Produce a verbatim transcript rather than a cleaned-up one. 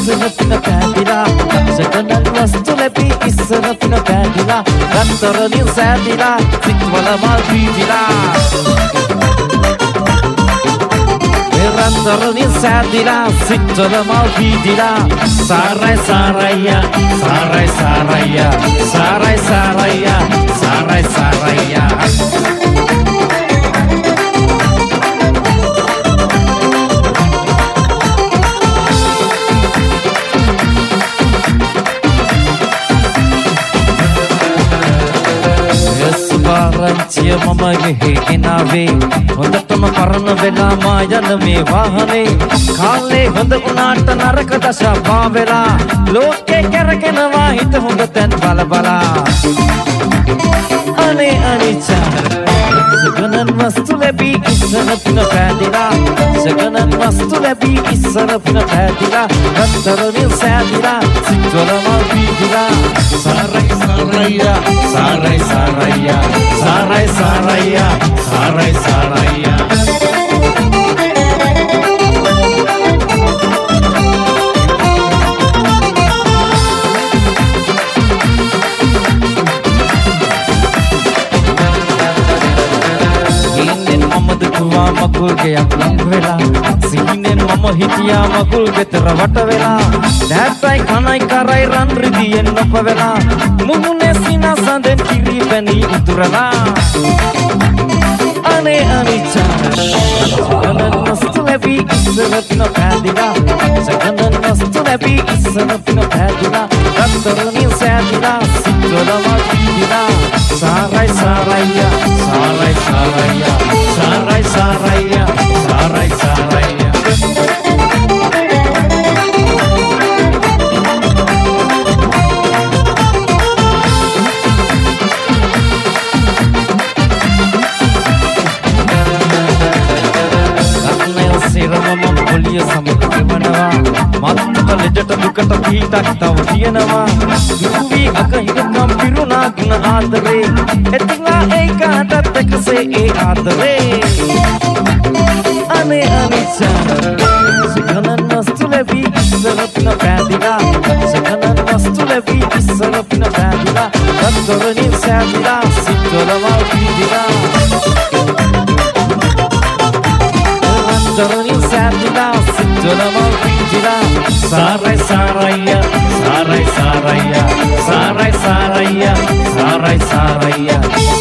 ඉස්සර පින පැදිලා ලක්ෂගණන් වස්තු ලැබී ඉස්සර පින පැදිලා රත්තරනින් සෑදිලා සිත්වල මල් පීදිලා රත්තරනින් සෑදිලා සිත්වල මල් පීදිලා සාරයි සාරයියා සාරයි සාරයියා සාරයි සාරයියා සාරයි සාරයියා රංචිය මම ගෙහෙගෙනාවේ හොඳටම පරණ වෙලා මා යන මේ වාහනේ කාලේ හොඳ වුණාට නරක දශා පා වෙලා ලෝකේ කරගෙනවා හිත හොඳ තැන් බල බලා අනේ අනිච්චා සගනන් වස්තු ලැබී ඉස්සර පින පැදිලා සගනන් වස්තු ලැබී ඉස්සර පින පැදිලා රත්තරනින් සෑදිලා සිත්වල මල් පීදිලා සාරයි සාරයියා සාරයි සාරයියා සාරයි සාරයියා සාරයි සාරයියා මකුල් ගයක් ලං වෙලා සීනෙන් මම හිටියා මකුල් ගෙතර වට වෙලා දැත්තයි කනයි කරයි රන් රිදියෙන් නොප වෙලා මුහුණේ සිනසඳෙන් කිරි පැණි උතුරලා අනේ අනිච්චා සගනන් වස්තු ලැබී ඉස්සර පින පැදිලා සගනන් වස්තු ලැබී ඉස්සර පින පැදිලා රත්තරනින් සෑදිලා සිත්වල මල් පීදිලා සාරයි සාරයියා සාරයි සාරයියා සාරයි සාරයියා සාරයි සාරයියා පොලිය සමග ගෙවනවා මත්තක ලෙඩට දුකට පිටක් තව තියෙනවා දුවි අක හිතම් පිරුණා ගුණ ආදරේ එතුමා ඒකටත් එකසේ ඒ ආදරේ අනේ අනිච්චා සගනන් වස්තු ලැබී ඉස්සර පින පැදිලා සගනන් වස්තු ලැබී ඉස්සර පින පැදිලා රත්තරනින් සෑදිලා සිත්වල මල් පීදිලා රත්තරනින් සෑදිලා සිත්වල මල් පීදිලා සාරයි සාරයියා සාරයි සාරයියා සාරයි සාරයියා සාරයි සාරයියා